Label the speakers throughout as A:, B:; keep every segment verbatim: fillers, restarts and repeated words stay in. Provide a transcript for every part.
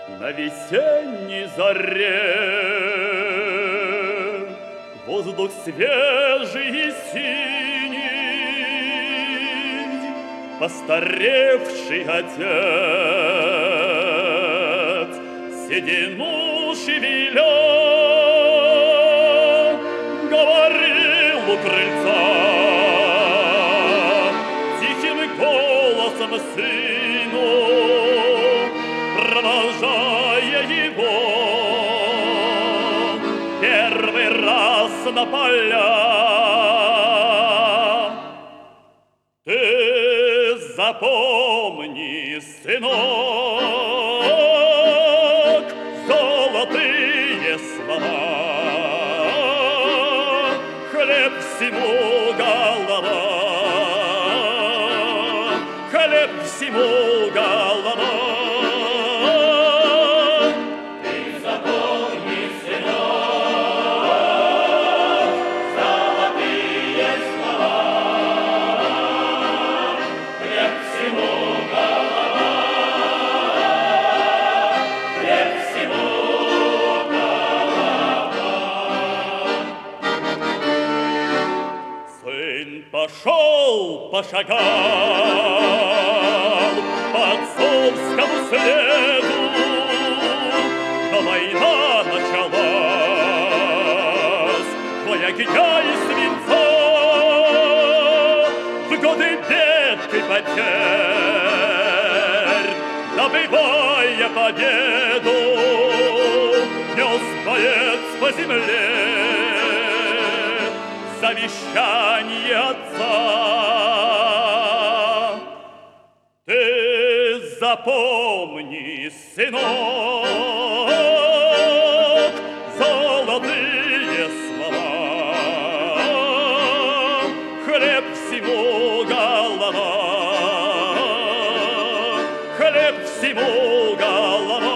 A: На весенней заре воздух свежий и синий, постаревший отец седину шевеля говорил у крыльца тихим голосом сыну, провожая его первый раз на поля. Ты запомни, сынок, золотые слова: хлеб всему голова, хлеб всему голова. Пошел, пошагал по отцовскому следу, но война началась, бой огня и свинца. В годы бед и потерь, добывая победу, нес боец по земле завещание отца. Ты запомни, сынок, золотые слова: хлеб всему голова, хлеб всему голова.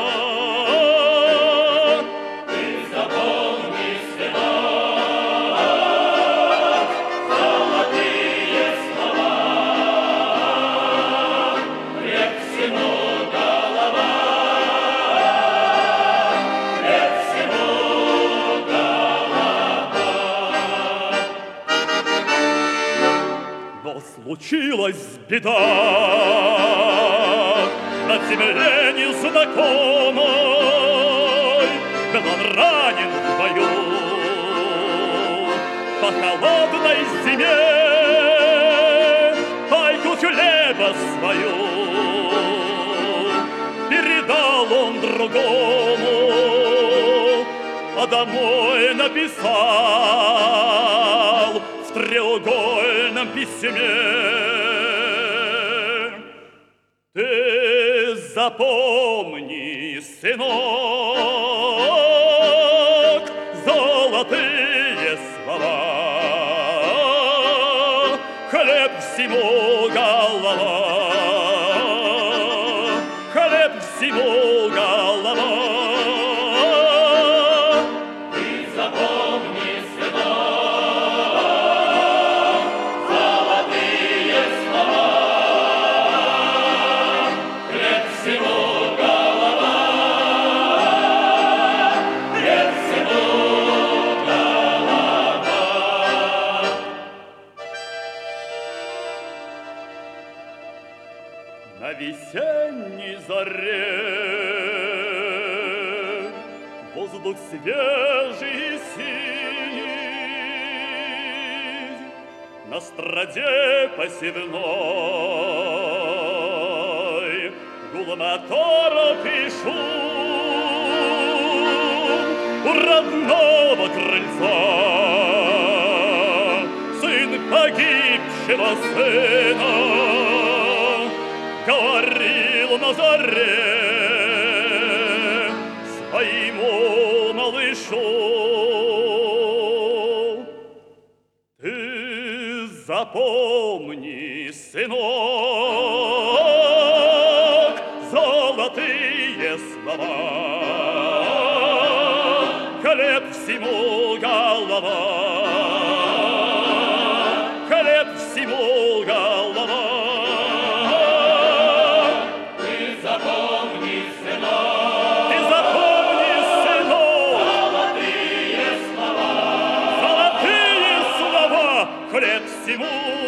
A: Случилась беда на земле незнакомой, был он ранен в бою по холодной зиме, пайку хлеба свою передал он другому, а домой написал в треугольном письме: ты запомни, сынок, золотые слова: хлеб всему голова, хлеб всему голова. На весенней заре воздух свежий и синий, на страде посевной гул моторов и шум у родного крыльца. Сын погибшего сына говорил на заре своему малышу: ты запомни, сынок, золотые слова: хлеб всему голова, хлеб всему голова.
B: Ты запомни, сынок,
A: всему